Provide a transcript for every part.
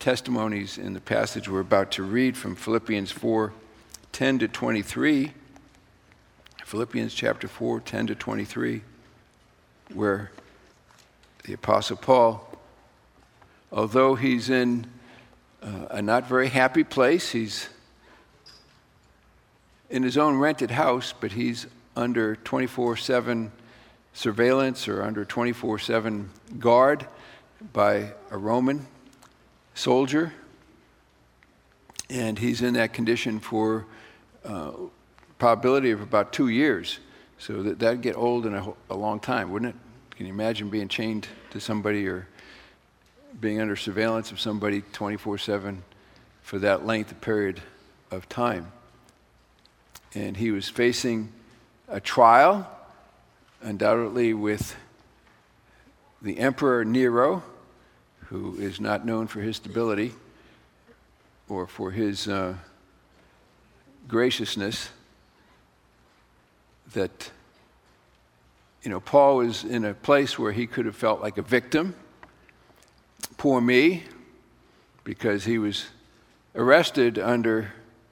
testimonies in the passage we're about to read from Philippians 4:10 to 23. Philippians chapter 4:10 to 23, where the Apostle Paul, although he's in a not very happy place, he's in his own rented house, but he's under 24/7 surveillance or under 24/7 guard by a Roman soldier, and he's in that condition for probability of about 2 years. So that'd get old in a long time, wouldn't it? Can you imagine being chained to somebody or being under surveillance of somebody 24/7 for that length of period of time? And he was facing a trial, undoubtedly with the Emperor Nero, who is not known for his stability or for his graciousness. That, Paul was in a place where he could have felt like a victim. Poor me, because he was arrested under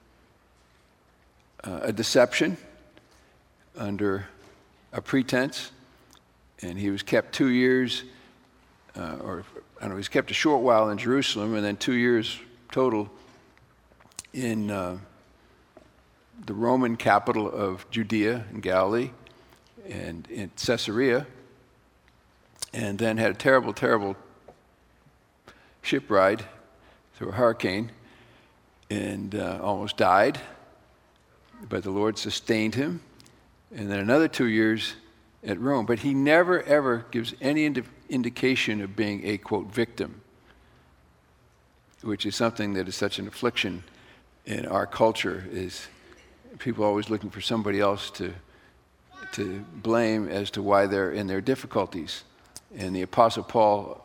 a deception, under a pretense, and he was kept 2 years, he was kept a short while in Jerusalem, and then 2 years total in the Roman capital of Judea and Galilee, and in Caesarea, and then had a terrible, terrible ship ride through a hurricane, and almost died, but the Lord sustained him, and then another 2 years at Rome. But he never, ever gives any indication of being a, quote, victim, which is something that is such an affliction in our culture, is people always looking for somebody else to blame as to why they're in their difficulties. And the Apostle Paul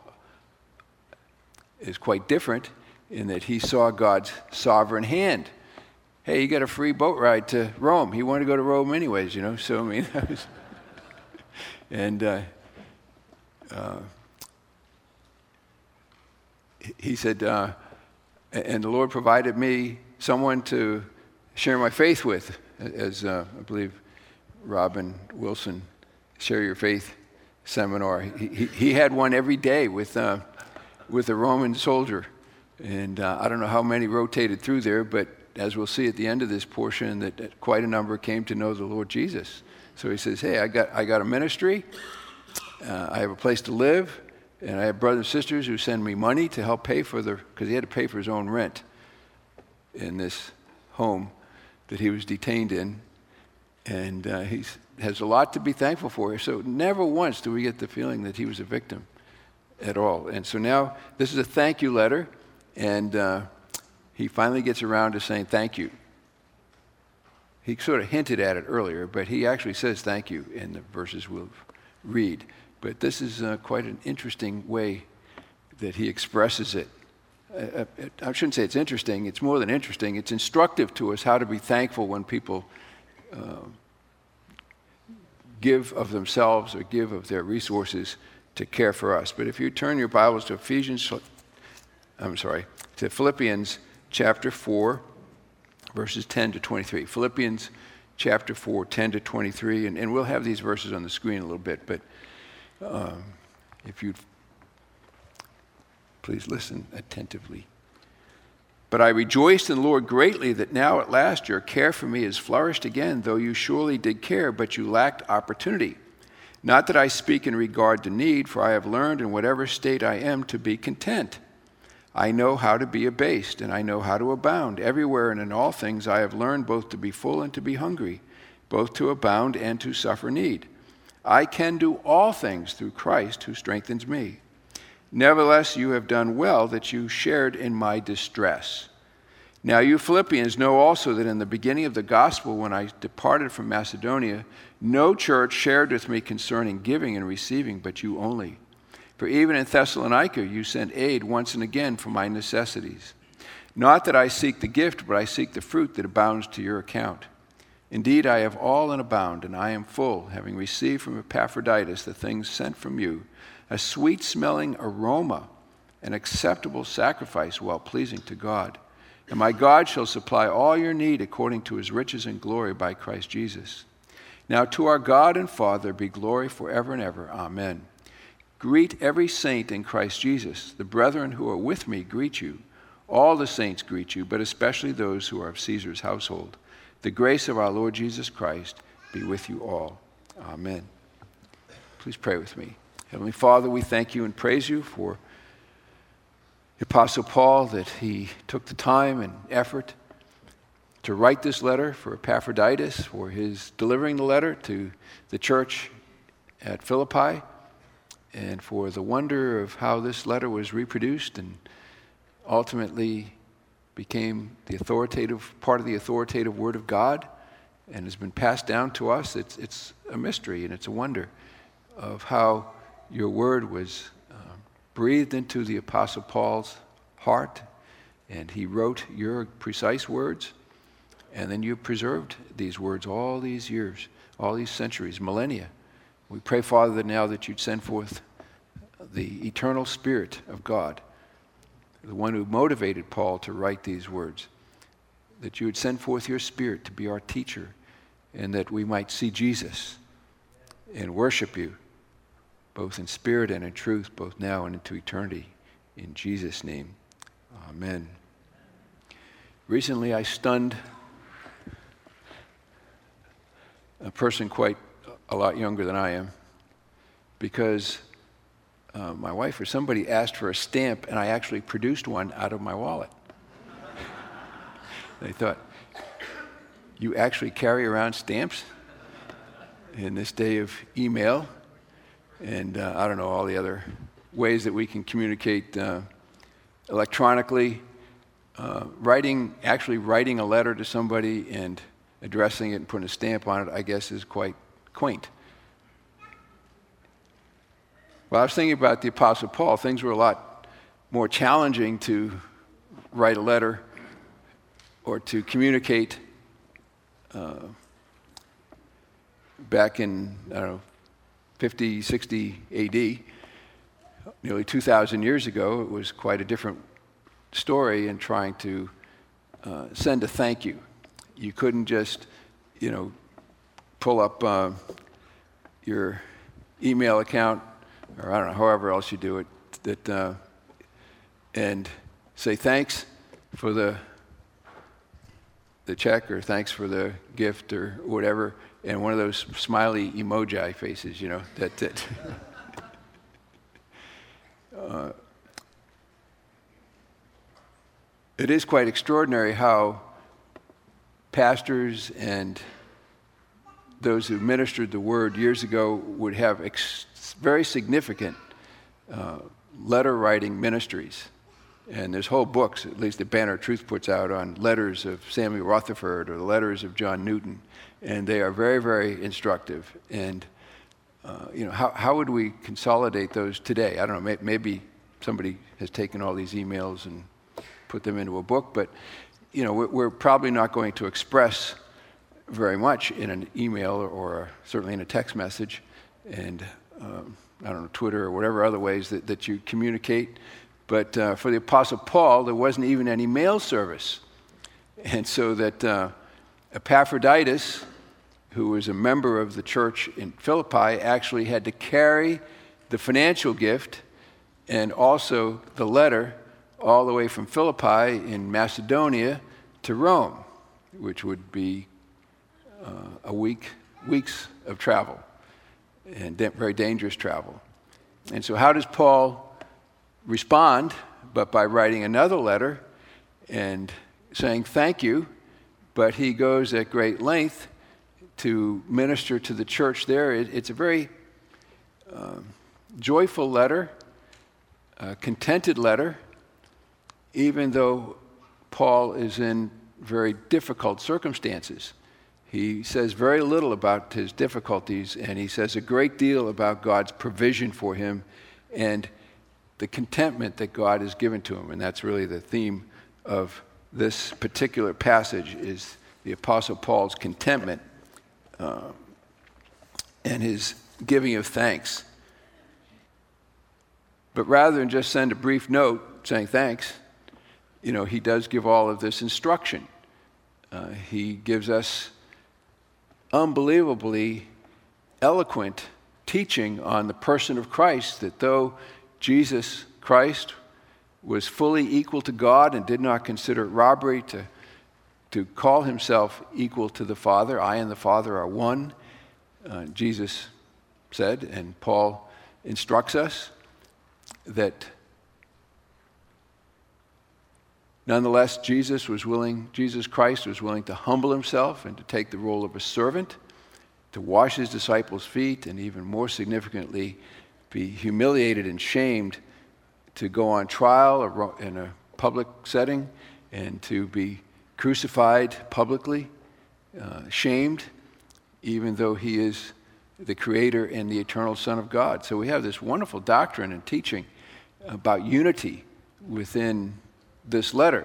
is quite different in that he saw God's sovereign hand. Hey, you got a free boat ride to Rome. He wanted to go to Rome anyways, So, I mean, and he said, and the Lord provided me someone to share my faith with, as I believe Robin Wilson, Share Your Faith seminar. He had one every day with a Roman soldier. And I don't know how many rotated through there, but as we'll see at the end of this portion, that quite a number came to know the Lord Jesus. So he says, hey, I got a ministry, I have a place to live, and I have brothers and sisters who send me money to help pay for because he had to pay for his own rent in this home that he was detained in. And he has a lot to be thankful for. So never once do we get the feeling that he was a victim at all. And so now this is a thank you letter, and he finally gets around to saying thank you. He sort of hinted at it earlier, but he actually says thank you in the verses we'll read. But this is quite an interesting way that he expresses it. I shouldn't say it's interesting. It's more than interesting. It's instructive to us how to be thankful when people give of themselves or give of their resources to care for us. But if you turn your Bibles to Philippians chapter 4, verses 10 to 23. Philippians chapter 4, 10 to 23. And we'll have these verses on the screen a little bit, but if you'd please listen attentively. But I rejoiced in the Lord greatly that now at last your care for me has flourished again, though you surely did care, but you lacked opportunity. Not that I speak in regard to need, for I have learned in whatever state I am to be content. I know how to be abased, and I know how to abound. Everywhere and in all things I have learned both to be full and to be hungry, both to abound and to suffer need. I can do all things through Christ who strengthens me. Nevertheless, you have done well that you shared in my distress. Now you Philippians know also that in the beginning of the gospel, when I departed from Macedonia, no church shared with me concerning giving and receiving, but you only. For even in Thessalonica you sent aid once and again for my necessities. Not that I seek the gift, but I seek the fruit that abounds to your account. Indeed, I have all and abound, and I am full, having received from Epaphroditus the things sent from you, a sweet-smelling aroma, an acceptable sacrifice, well-pleasing to God. And my God shall supply all your need according to his riches and glory by Christ Jesus. Now to our God and Father be glory forever and ever. Amen. Greet every saint in Christ Jesus. The brethren who are with me greet you. All the saints greet you, but especially those who are of Caesar's household. The grace of our Lord Jesus Christ be with you all. Amen. Please pray with me. Heavenly Father, we thank you and praise you for the Apostle Paul, that he took the time and effort to write this letter, for Epaphroditus, for his delivering the letter to the church at Philippi, and for the wonder of how this letter was reproduced and ultimately became the authoritative part of the authoritative Word of God and has been passed down to us. It's a mystery and it's a wonder of how your Word was breathed into the Apostle Paul's heart, and he wrote your precise words, and then you preserved these words all these years, all these centuries, millennia. We pray, Father, that now that you'd send forth the eternal Spirit of God, the one who motivated Paul to write these words, that you would send forth your Spirit to be our teacher, and that we might see Jesus and worship you, both in spirit and in truth, both now and into eternity. In Jesus' name, amen. Recently, I stunned a person quite a lot younger than I am, because my wife or somebody asked for a stamp, and I actually produced one out of my wallet. They thought, you actually carry around stamps in this day of email? And I don't know, all the other ways that we can communicate electronically. Actually writing a letter to somebody and addressing it and putting a stamp on it, I guess, is quite quaint. Well, I was thinking about the Apostle Paul. Things were a lot more challenging to write a letter or to communicate back in, I don't know, 50, 60 AD, nearly 2,000 years ago. It was quite a different story in trying to send a thank you. You couldn't just, pull up your email account, or I don't know, however else you do it, and say thanks for the check, or thanks for the gift, or whatever, and one of those smiley emoji faces, that it is quite extraordinary how pastors and those who ministered the word years ago would have very significant letter writing ministries. And there's whole books, at least that Banner of Truth puts out, on letters of Samuel Rutherford or the letters of John Newton. And they are very, very instructive. And, how would we consolidate those today? I don't know, maybe somebody has taken all these emails and put them into a book, but, we're probably not going to express very much in an email or certainly in a text message, and, I don't know, Twitter or whatever other ways that you communicate. But for the Apostle Paul, there wasn't even any mail service. And so that Epaphroditus, who was a member of the church in Philippi, actually had to carry the financial gift and also the letter all the way from Philippi in Macedonia to Rome, which would be weeks of travel, and very dangerous travel. And so how does Paul respond? But by writing another letter and saying thank you, but he goes at great length to minister to the church there. It's a very joyful letter, a contented letter, even though Paul is in very difficult circumstances. He says very little about his difficulties, and he says a great deal about God's provision for him and the contentment that God has given to him. And that's really the theme of this particular passage, is the Apostle Paul's contentment and his giving of thanks. But rather than just send a brief note saying thanks, he does give all of this instruction. He gives us unbelievably eloquent teaching on the person of Christ, that though Jesus Christ was fully equal to God and did not consider it robbery to call himself equal to the Father, I and the Father are one, Jesus said, and Paul instructs us that nonetheless Jesus Christ was willing to humble himself and to take the role of a servant, to wash his disciples' feet, and even more significantly, be humiliated and shamed, to go on trial in a public setting, and to be crucified publicly, shamed, even though he is the Creator and the eternal Son of God. So we have this wonderful doctrine and teaching about unity within this letter.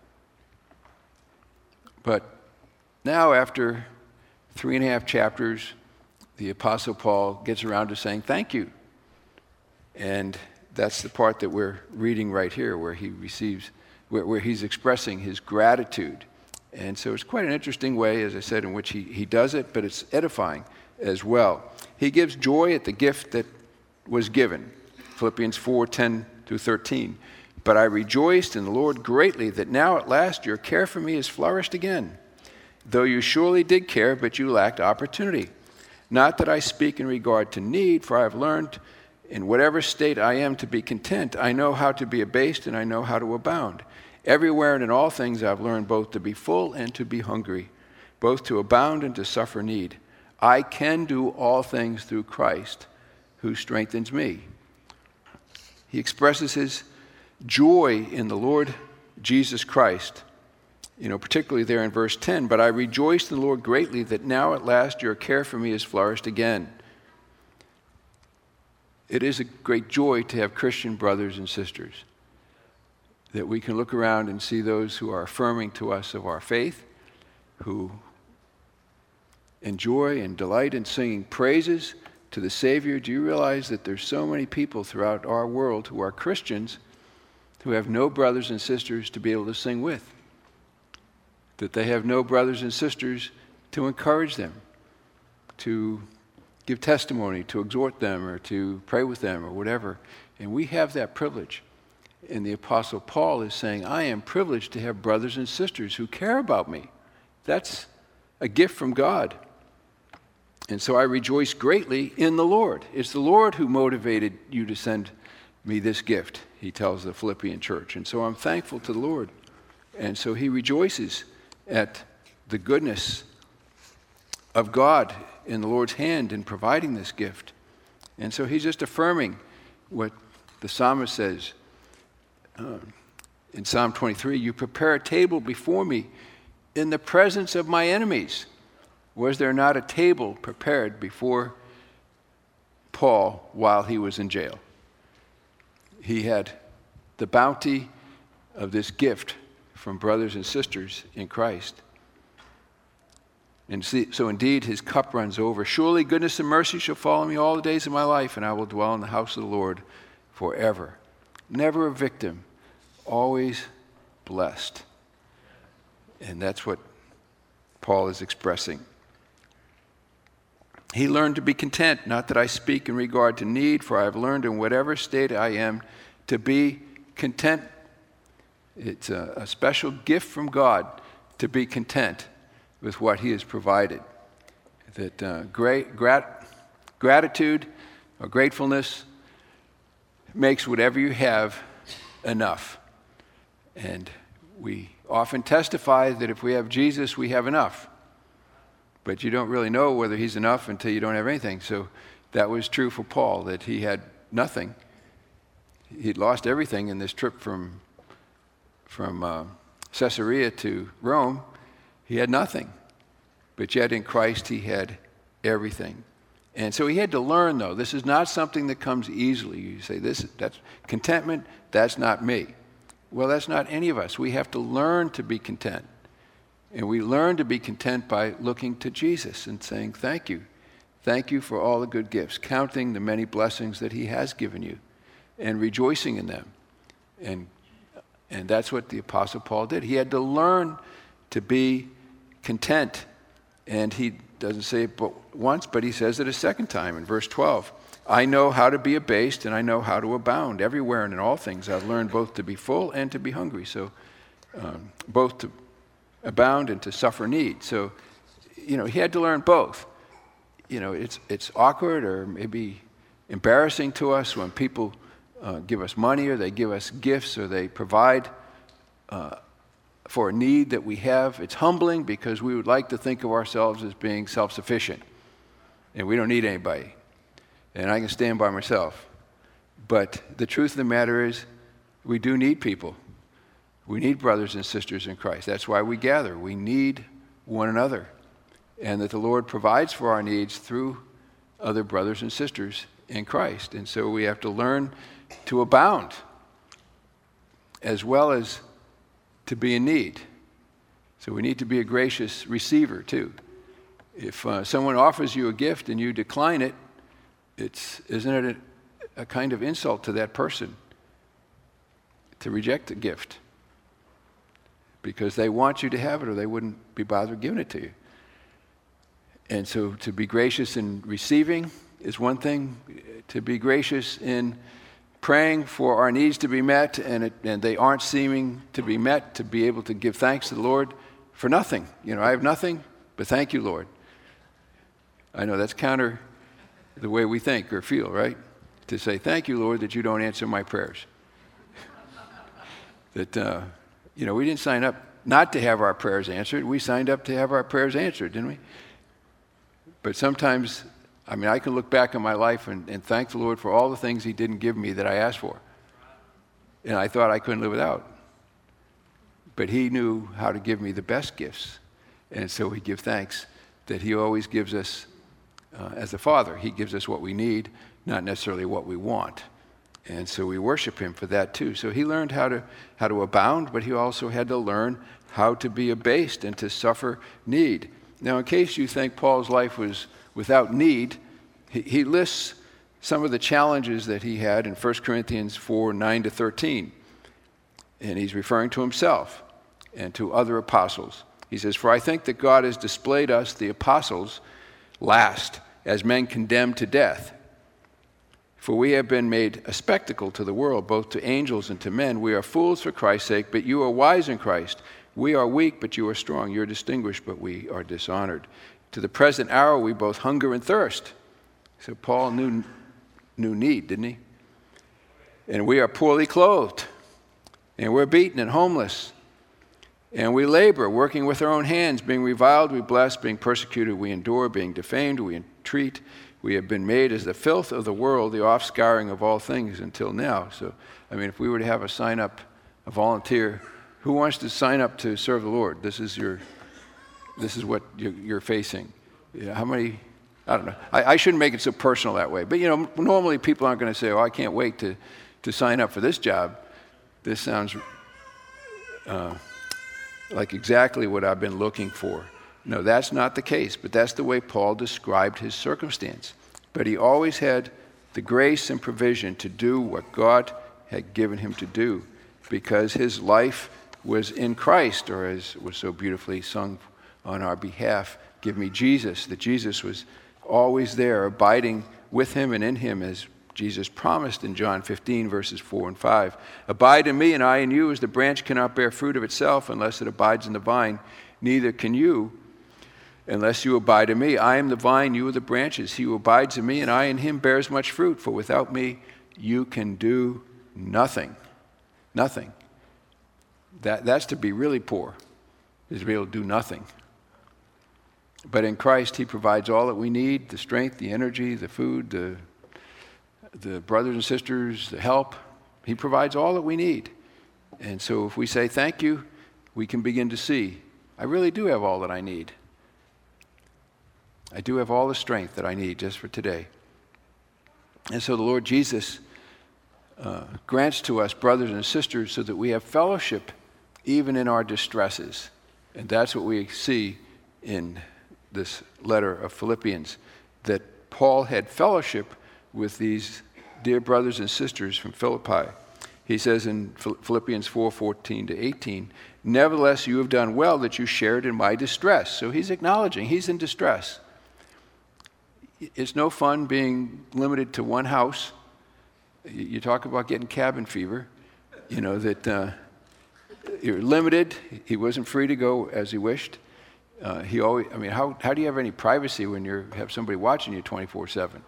But now, after 3.5 chapters, the Apostle Paul gets around to saying thank you. And that's the part that we're reading right here, where where he's expressing his gratitude. And so it's quite an interesting way, as I said, in which he does it, but it's edifying as well. He gives joy at the gift that was given. Philippians 4:10-13. But I rejoiced in the Lord greatly that now at last your care for me has flourished again. Though you surely did care, but you lacked opportunity. Not that I speak in regard to need, for I have learned in whatever state I am to be content. I know how to be abased, and I know how to abound. Everywhere and in all things I've learned both to be full and to be hungry, both to abound and to suffer need. I can do all things through Christ, who strengthens me. He expresses his joy in the Lord Jesus Christ, particularly there in verse 10. But I rejoice in the Lord greatly that now at last your care for me has flourished again. It is a great joy to have Christian brothers and sisters, that we can look around and see those who are affirming to us of our faith, who enjoy and delight in singing praises to the Savior. Do you realize that there's so many people throughout our world who are Christians who have no brothers and sisters to be able to sing with? That they have no brothers and sisters to encourage them, to give testimony, to exhort them, or to pray with them, or whatever. And we have that privilege. And the Apostle Paul is saying, I am privileged to have brothers and sisters who care about me. That's a gift from God. And so I rejoice greatly in the Lord. It's the Lord who motivated you to send me this gift, he tells the Philippian church. And so I'm thankful to the Lord. And so he rejoices at the goodness of God in the Lord's hand in providing this gift. And so he's just affirming what the psalmist says in Psalm 23, you prepare a table before me in the presence of my enemies. Was there not a table prepared before Paul while he was in jail? He had the bounty of this gift from brothers and sisters in Christ. And so indeed his cup runs over. Surely goodness and mercy shall follow me all the days of my life, and I will dwell in the house of the Lord forever. Never a victim, always blessed. And that's what Paul is expressing. He learned to be content, not that I speak in regard to need, for I have learned in whatever state I am to be content. It's a special gift from God to be content with what he has provided. That gratitude or gratefulness makes whatever you have enough. And we often testify that if we have Jesus, we have enough. But you don't really know whether he's enough until you don't have anything. So that was true for Paul, that he had nothing. He'd lost everything in this trip from Caesarea to Rome. He had nothing. But yet in Christ he had everything. And so he had to learn, though. This is not something that comes easily. You say, that's contentment, that's not me. Well, that's not any of us. We have to learn to be content. And we learn to be content by looking to Jesus and saying, thank you. Thank you for all the good gifts, counting the many blessings that he has given you. and rejoicing in them. And that's what the Apostle Paul did. He had to learn to be content. And he doesn't say it once, but he says it a second time in verse 12. I know how to be abased, and I know how to abound. Everywhere and in all things I've learned both to be full and to be hungry. So both to abound and to suffer need. So, he had to learn both. It's awkward or maybe embarrassing to us when people give us money or they give us gifts or they provide for a need that we have. It's humbling because we would like to think of ourselves as being self-sufficient and we don't need anybody. And I can stand by myself. But the truth of the matter is we do need people. We need brothers and sisters in Christ. That's why we gather. We need one another. And that the Lord provides for our needs through other brothers and sisters in Christ. And so we have to learn to abound as well as to be in need. So we need to be a gracious receiver too. If someone offers you a gift and you decline it, isn't it a kind of insult to that person to reject the gift? Because they want you to have it or they wouldn't be bothered giving it to you. And so to be gracious in receiving is one thing. To be gracious in praying for our needs to be met and they aren't seeming to be met, to be able to give thanks to the Lord for nothing. I have nothing, but thank you, Lord. I know that's counter the way we think or feel, right? To say, thank you, Lord, that you don't answer my prayers. That, we didn't sign up not to have our prayers answered. We signed up to have our prayers answered, didn't we? But sometimes, I can look back on my life and thank the Lord for all the things he didn't give me that I asked for. And I thought I couldn't live without. But he knew how to give me the best gifts. And so we give thanks that he always gives us, as a father, he gives us what we need, not necessarily what we want. And so we worship him for that too. So he learned how to abound, but he also had to learn how to be abased and to suffer need. Now, in case you think Paul's life was without need, he lists some of the challenges that he had in 1 Corinthians 4, 9-13. And he's referring to himself and to other apostles. He says, for I think that God has displayed us, the apostles, last, as men condemned to death. For we have been made a spectacle to the world, both to angels and to men. We are fools for Christ's sake, but you are wise in Christ. We are weak, but you are strong. You are distinguished, but we are dishonored. To the present hour, we both hunger and thirst. So Paul knew need, didn't he? And we are poorly clothed, and we're beaten and homeless. And we labor, working with our own hands, being reviled, we bless, being persecuted, we endure, being defamed, we entreat. We have been made as the filth of the world, the offscouring of all things until now. So, if we were to have a sign up, a volunteer, who wants to sign up to serve the Lord? This is what you're facing. How many? I don't know. I shouldn't make it so personal that way. But, normally people aren't going to say, I can't wait to sign up for this job. This sounds like exactly what I've been looking for. No, that's not the case, but that's the way Paul described his circumstance. But he always had the grace and provision to do what God had given him to do because his life was in Christ, or as was so beautifully sung on our behalf, give me Jesus, that Jesus was always there, abiding with him and in him, as Jesus promised in John 15, verses 4 and 5. Abide in me and I in you, as the branch cannot bear fruit of itself unless it abides in the vine, neither can you unless you abide in me. I am the vine, you are the branches. He who abides in me and I in him bears much fruit, for without me you can do nothing. Nothing. That's to be really poor, is to be able to do nothing. But in Christ, he provides all that we need, the strength, the energy, the food, the brothers and sisters, the help. He provides all that we need. And so if we say thank you, we can begin to see, I really do have all that I need. I do have all the strength that I need just for today. And so the Lord Jesus grants to us brothers and sisters so that we have fellowship even in our distresses. And that's what we see in this letter of Philippians, that Paul had fellowship with these dear brothers and sisters from Philippi. He says in Philippians 4:14 to 18, nevertheless, you have done well that you shared in my distress. So he's acknowledging he's in distress. It's no fun being limited to one house. You talk about getting cabin fever, that you're limited. He wasn't free to go as he wished. How do you have any privacy when you have somebody watching you 24/7?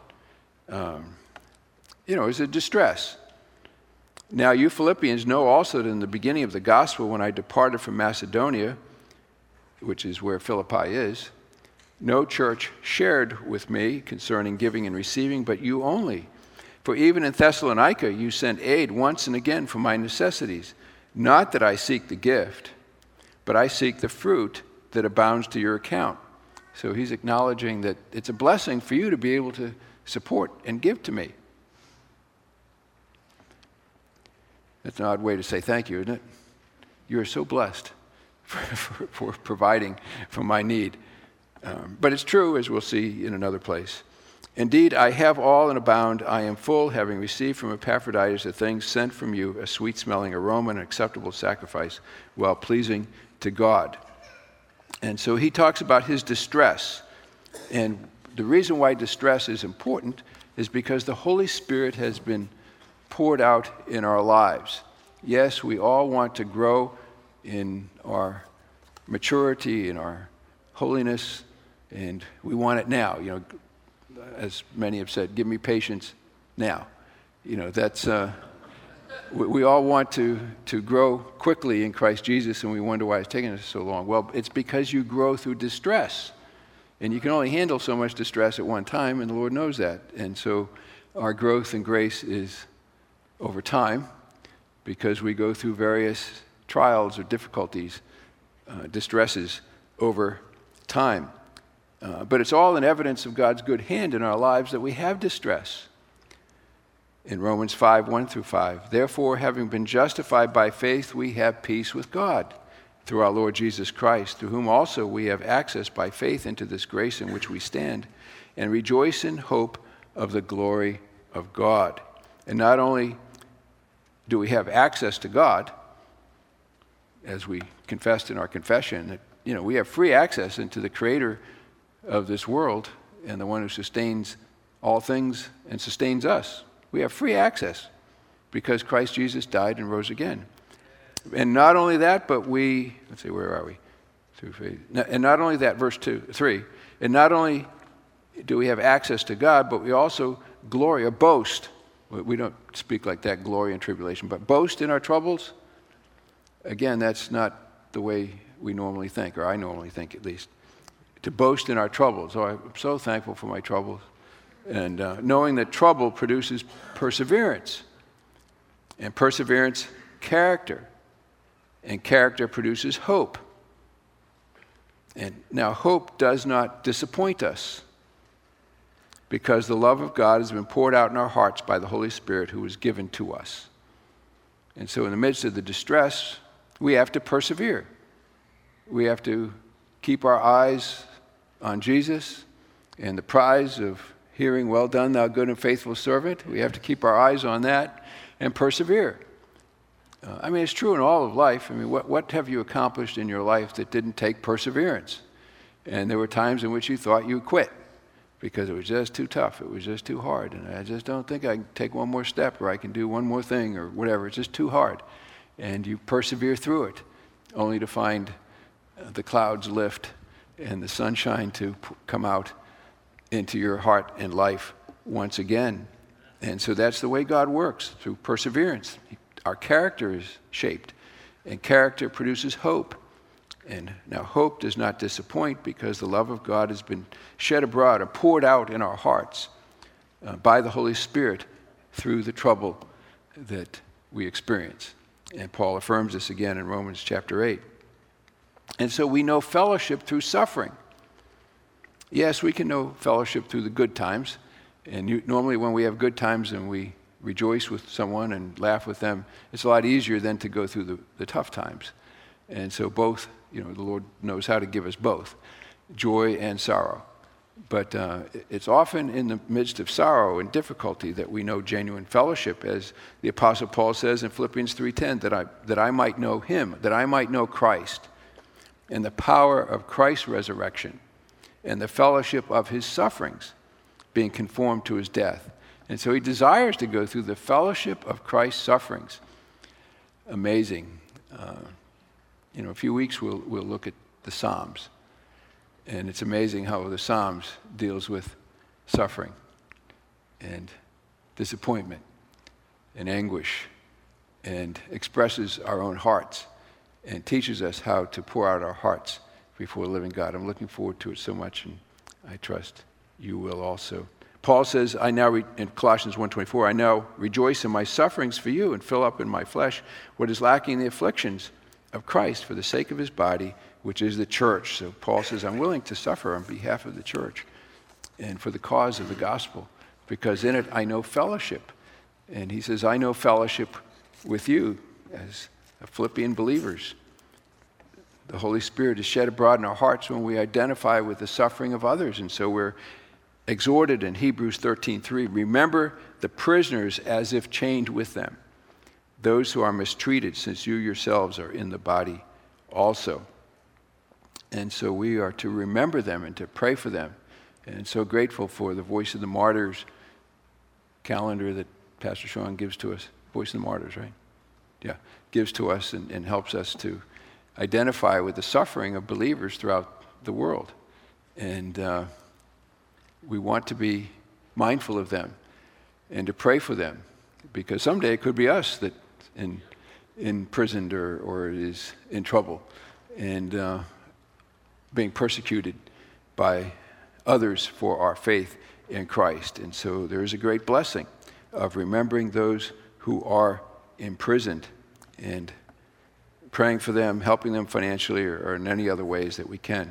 It's a distress. Now, you Philippians know also that in the beginning of the gospel, when I departed from Macedonia, which is where Philippi is, no church shared with me concerning giving and receiving, but you only. For even in Thessalonica, you sent aid once and again for my necessities. Not that I seek the gift, but I seek the fruit that abounds to your account. So he's acknowledging that it's a blessing for you to be able to support and give to me. That's an odd way to say thank you, isn't it? You are so blessed for providing for my need. But it's true, as we'll see in another place. Indeed, I have all and abound. I am full, having received from Epaphroditus the things sent from you, a sweet-smelling aroma, an acceptable sacrifice, well pleasing to God. And so he talks about his distress. And the reason why distress is important is because the Holy Spirit has been poured out in our lives. Yes, we all want to grow in our maturity, in our holiness, and we want it now. As many have said, give me patience now. We all want to grow quickly in Christ Jesus, and we wonder why it's taking us so long. Well, it's because you grow through distress, and you can only handle so much distress at one time, and the Lord knows that. And so our growth in grace is over time, because we go through various trials or difficulties, distresses over time. But it's all an evidence of God's good hand in our lives that we have distress. In Romans 5:1-5, therefore, having been justified by faith, we have peace with God through our Lord Jesus Christ, through whom also we have access by faith into this grace in which we stand, and rejoice in hope of the glory of God. And not only do we have access to God, as we confessed in our confession, that we have free access into the Creator of this world and the one who sustains all things and sustains us. We have free access because Christ Jesus died and rose again. And not only that, but where are we? Through faith. And not only that, verse 3, and not only do we have access to God, but we also glory or boast. We don't speak like that, glory in tribulation, but boast in our troubles. Again, that's not the way we normally think, or I normally think at least. To boast in our troubles. Oh, I'm so thankful for my troubles. And knowing that trouble produces perseverance. And perseverance, character. And character produces hope. And now hope does not disappoint us, because the love of God has been poured out in our hearts by the Holy Spirit who was given to us. And so in the midst of the distress, we have to persevere. We have to keep our eyes on Jesus and the prize of hearing, well done, thou good and faithful servant. We have to keep our eyes on that and persevere. It's true in all of life. What have you accomplished in your life that didn't take perseverance? And there were times in which you thought you quit because it was just too tough. It was just too hard. And I just don't think I can take one more step, or I can do one more thing, or whatever. It's just too hard. And you persevere through it, only to find the clouds lift and the sunshine to come out into your heart and life once again. And so that's the way God works, through perseverance. Our character is shaped, and character produces hope. And now hope does not disappoint, because the love of God has been shed abroad or poured out in our hearts by the Holy Spirit through the trouble that we experience. And Paul affirms this again in Romans chapter 8. And so we know fellowship through suffering. Yes, we can know fellowship through the good times. And normally when we have good times and we rejoice with someone and laugh with them, it's a lot easier than to go through the tough times. And so both, the Lord knows how to give us both, joy and sorrow. But it's often in the midst of sorrow and difficulty that we know genuine fellowship, as the Apostle Paul says in Philippians 3:10, that I might know him, that I might know Christ, and the power of Christ's resurrection, and the fellowship of his sufferings, being conformed to his death. And so he desires to go through the fellowship of Christ's sufferings. Amazing. In a few weeks we'll look at the Psalms. And it's amazing how the Psalms deals with suffering and disappointment and anguish, and expresses our own hearts and teaches us how to pour out our hearts before the living God. I'm looking forward to it so much, and I trust you will also. Paul says, in Colossians 1:24, I now rejoice in my sufferings for you and fill up in my flesh what is lacking in the afflictions of Christ for the sake of his body, which is the church. So Paul says, I'm willing to suffer on behalf of the church and for the cause of the gospel, because in it I know fellowship. And he says, I know fellowship with you as Philippian believers. The Holy Spirit is shed abroad in our hearts when we identify with the suffering of others. And so we're exhorted in Hebrews 13:3, remember the prisoners as if chained with them, those who are mistreated, since you yourselves are in the body also. And so we are to remember them and to pray for them. And so grateful for the Voice of the Martyrs calendar that Pastor Sean gives to us. Voice of the Martyrs, right? Yeah, gives to us and helps us to identify with the suffering of believers throughout the world. And we want to be mindful of them and to pray for them, because someday it could be us that imprisoned or is in trouble and being persecuted by others for our faith in Christ. And so there is a great blessing of remembering those who are imprisoned and praying for them, helping them financially or in any other ways that we can.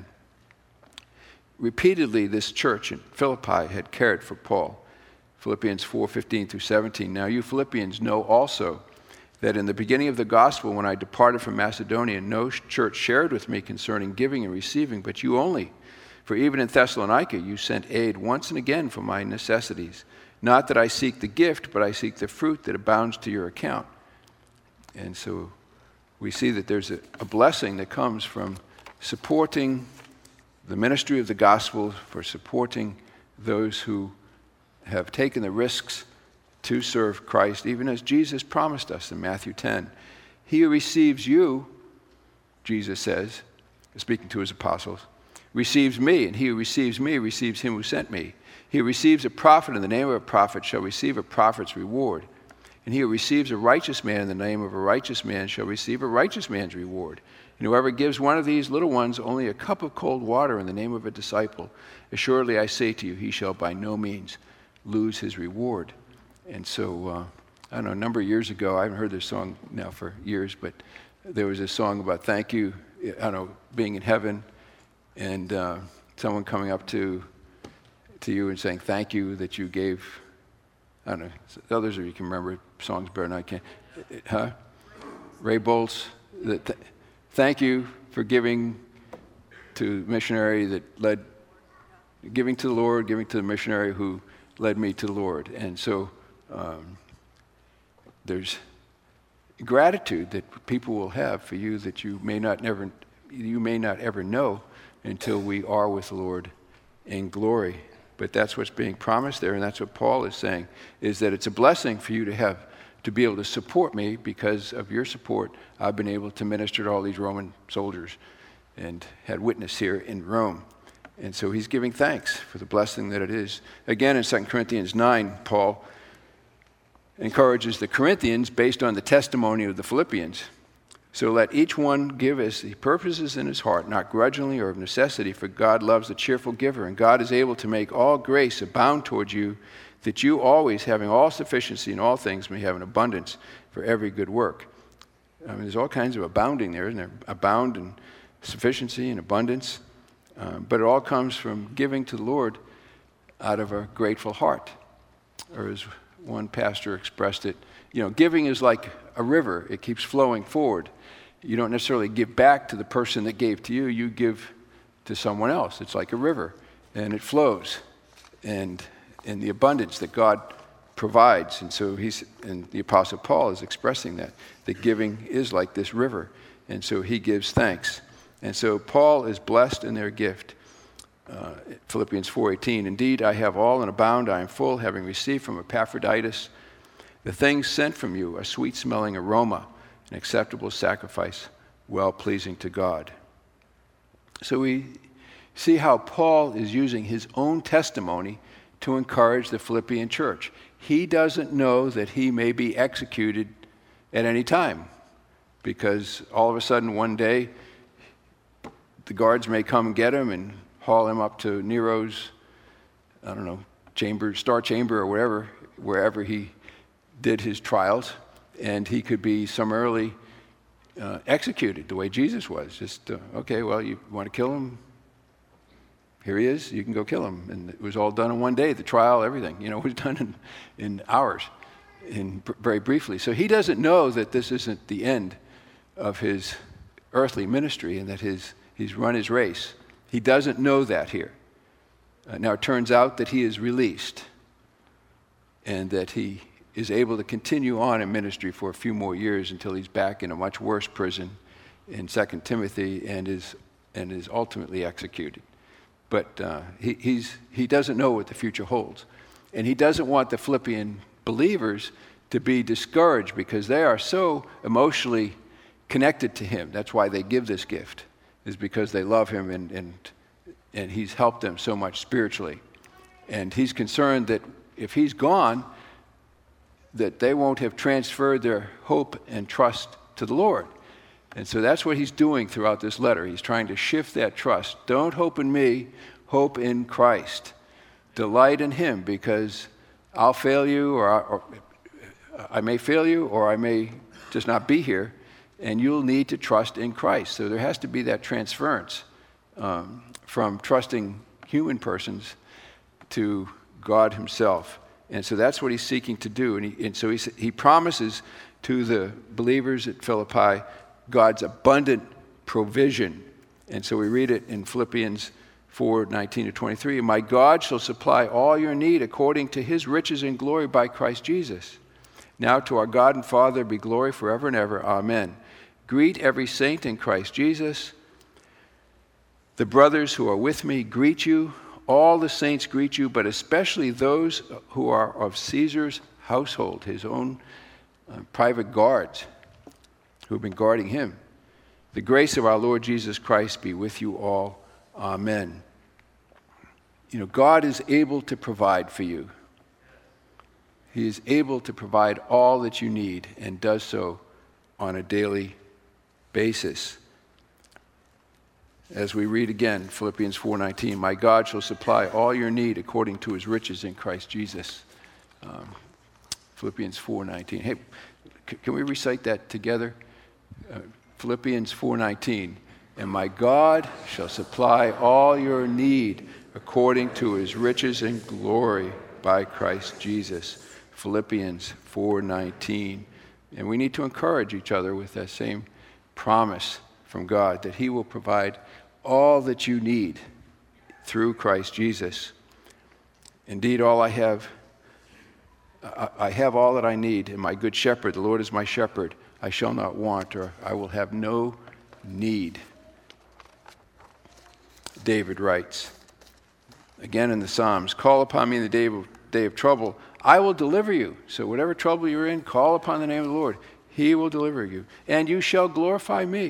Repeatedly, this church in Philippi had cared for Paul. Philippians 4:15 through 17. Now you Philippians know also that in the beginning of the gospel, when I departed from Macedonia, no church shared with me concerning giving and receiving, but you only. For even in Thessalonica you sent aid once and again for my necessities. Not that I seek the gift, but I seek the fruit that abounds to your account. And so we see that there's a blessing that comes from supporting the ministry of the gospel, for supporting those who have taken the risks to serve Christ, even as Jesus promised us in Matthew 10. He who receives you, Jesus says, speaking to his apostles, receives me, and he who receives me receives him who sent me. He who receives a prophet in the name of a prophet shall receive a prophet's reward. And he who receives a righteous man in the name of a righteous man shall receive a righteous man's reward. And whoever gives one of these little ones only a cup of cold water in the name of a disciple, assuredly I say to you, he shall by no means lose his reward. And so, I don't know, a number of years ago, I haven't heard this song now for years, but there was a song about thank you, I don't know, being in heaven, and someone coming up to you and saying thank you that you gave, I don't know, others of you can remember songs better than I can. Huh? Ray Boltz, thank you for giving to the missionary that led, giving to the Lord, giving to the missionary who led me to the Lord. And so there's gratitude that people will have for you that you may not ever know until we are with the Lord in glory. But that's what's being promised there, and that's what Paul is saying, is that it's a blessing for you to be able to support me. Because of your support, I've been able to minister to all these Roman soldiers and had witness here in Rome. And so he's giving thanks for the blessing that it is. Again, in 2 Corinthians 9, Paul encourages the Corinthians based on the testimony of the Philippians. So let each one give as he purposes in his heart, not grudgingly or of necessity, for God loves the cheerful giver. And God is able to make all grace abound toward you, that you always, having all sufficiency in all things, may have an abundance for every good work. I mean, there's all kinds of abounding there, isn't there? Abound in sufficiency and abundance. But it all comes from giving to the Lord out of a grateful heart. Or as one pastor expressed it, giving is like a river. It keeps flowing forward. You don't necessarily give back to the person that gave to you. You give to someone else. It's like a river. and it flows, and in the abundance that God provides. And so and the Apostle Paul is expressing that giving is like this river, and so he gives thanks. And so Paul is blessed in their gift. Philippians 4:18, indeed, I have all and abound, I am full, having received from Epaphroditus the things sent from you, a sweet-smelling aroma, an acceptable sacrifice, well-pleasing to God. So we see how Paul is using his own testimony to encourage the Philippian church. He doesn't know that he may be executed at any time, because all of a sudden one day the guards may come and get him and haul him up to Nero's, star chamber or wherever he did his trials, and he could be summarily executed the way Jesus was. Just, okay, well, you want to kill him? Here he is, you can go kill him. And it was all done in one day, the trial, everything. It was done in hours, very briefly. So he doesn't know that this isn't the end of his earthly ministry and that he's run his race. He doesn't know that here. Now it turns out that he is released and that he is able to continue on in ministry for a few more years until he's back in a much worse prison in 2 Timothy and is ultimately executed. But he doesn't know what the future holds. And he doesn't want the Philippian believers to be discouraged because they are so emotionally connected to him. That's why they give this gift, is because they love him and he's helped them so much spiritually. And he's concerned that if he's gone, that they won't have transferred their hope and trust to the Lord. And so that's what he's doing throughout this letter. He's trying to shift that trust. Don't hope in me, hope in Christ. Delight in him, because I'll fail you, or I may fail you, or I may just not be here, and you'll need to trust in Christ. So there has to be that transference from trusting human persons to God himself. And so that's what he's seeking to do. And so he promises to the believers at Philippi God's abundant provision. And so we read it in Philippians 4:19-23. My God shall supply all your need according to his riches and glory by Christ Jesus. Now to our God and Father be glory forever and ever. Amen. Greet every saint in Christ Jesus. The brothers who are with me greet you. All the saints greet you, but especially those who are of Caesar's household, his own private guards who have been guarding him. The grace of our Lord Jesus Christ be with you all. Amen. God is able to provide for you. He is able to provide all that you need and does so on a daily basis. As we read again, Philippians 4:19, my God shall supply all your need according to his riches in Christ Jesus. Philippians 4:19. Hey, can we recite that together? Philippians 4:19. And my God shall supply all your need according to his riches and glory by Christ Jesus. Philippians 4:19. And we need to encourage each other with that same promise from God, that he will provide all that you need through Christ Jesus. Indeed, I have all that I need, and my good shepherd, the Lord is my shepherd, I shall not want, or I will have no need. David writes, again in the Psalms, call upon me in the day of trouble, I will deliver you. So whatever trouble you're in, call upon the name of the Lord. He will deliver you, and you shall glorify me.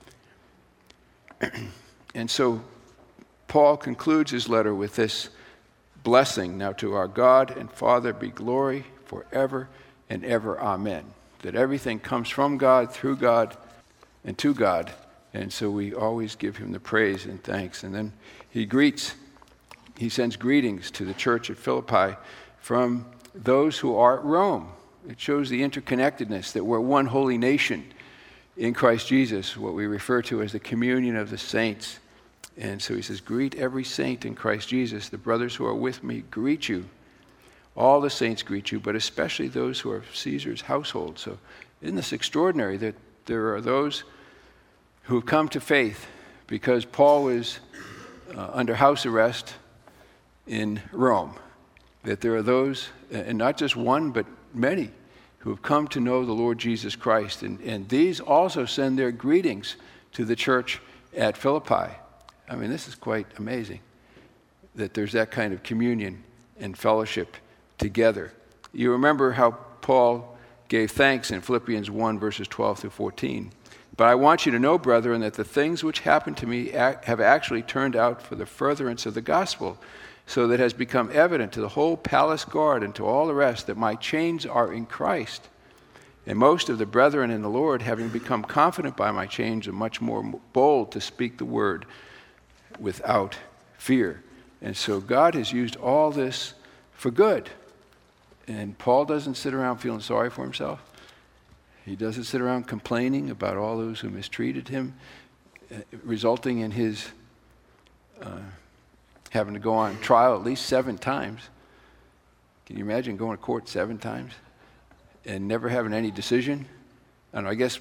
And so Paul concludes his letter with this blessing. Now to our God and Father be glory forever and ever. Amen. That everything comes from God, through God, and to God. And so we always give him the praise and thanks. And then he sends greetings to the church at Philippi from those who are at Rome. It shows the interconnectedness, that we're one holy nation in Christ Jesus, what we refer to as the communion of the saints. And so he says, greet every saint in Christ Jesus. The brothers who are with me greet you. All the saints greet you, but especially those who are of Caesar's household. So isn't this extraordinary that there are those who have come to faith because Paul was under house arrest in Rome, that there are those, and not just one, but many, who have come to know the Lord Jesus Christ. And these also send their greetings to the church at Philippi. I mean, this is quite amazing that there's that kind of communion and fellowship together. You remember how Paul gave thanks in Philippians 1, verses 12 through 14. But I want you to know, brethren, that the things which happened to me have actually turned out for the furtherance of the gospel, so that it has become evident to the whole palace guard and to all the rest that my chains are in Christ. And most of the brethren in the Lord, having become confident by my chains, are much more bold to speak the word without fear. And so God has used all this for good. And Paul doesn't sit around feeling sorry for himself. He doesn't sit around complaining about all those who mistreated him, resulting in his having to go on trial at least 7 times. Can you imagine going to court 7 times and never having any decision? I don't know, I guess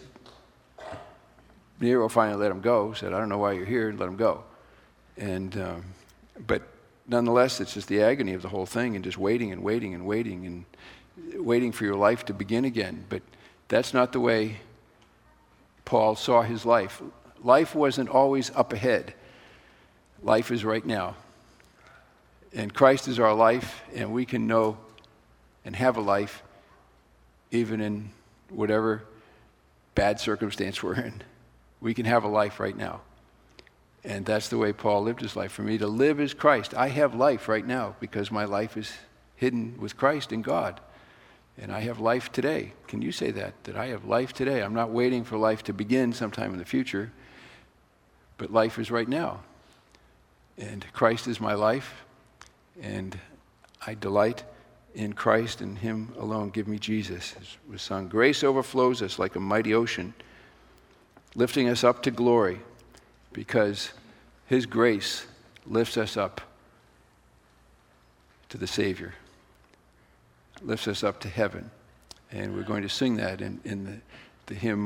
Nero finally let him go, said, I don't know why you're here, and let him go. And but nonetheless, it's just the agony of the whole thing, and just waiting and waiting and waiting and waiting for your life to begin again. But that's not the way Paul saw his life. Life wasn't always up ahead. Life is right now. And Christ is our life, and we can know and have a life even in whatever bad circumstance we're in. We can have a life right now. And that's the way Paul lived his life. For me, to live is Christ. I have life right now because my life is hidden with Christ in God. And I have life today. Can you say that? That I have life today. I'm not waiting for life to begin sometime in the future, but life is right now. And Christ is my life, and I delight in Christ and Him alone. Give me Jesus. As was sung, grace overflows us like a mighty ocean, lifting us up to glory, because His grace lifts us up to the Savior, lifts us up to heaven. And we're going to sing that in the hymn,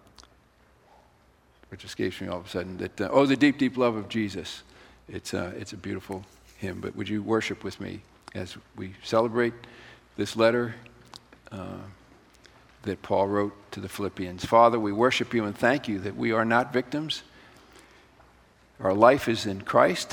which escapes me all of a sudden, that, oh, the deep, deep love of Jesus. It's a beautiful hymn, but would you worship with me as we celebrate this letter that Paul wrote to the Philippians. Father, we worship you and thank you that we are not victims. Our life is in Christ,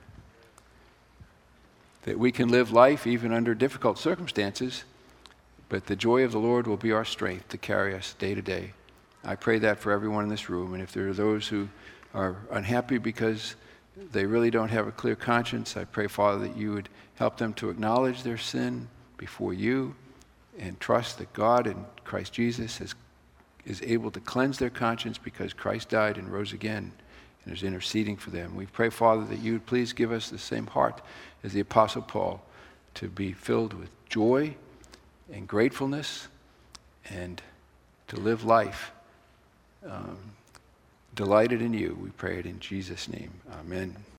that we can live life even under difficult circumstances, but the joy of the Lord will be our strength to carry us day to day. I pray that for everyone in this room, and if there are those who are unhappy because they really don't have a clear conscience, I pray, Father, that you would help them to acknowledge their sin before you and trust that God and Christ Jesus is able to cleanse their conscience because Christ died and rose again and is interceding for them. We pray, Father, that you would please give us the same heart as the Apostle Paul, to be filled with joy and gratefulness and to live life delighted in you. We pray it in Jesus' name. Amen.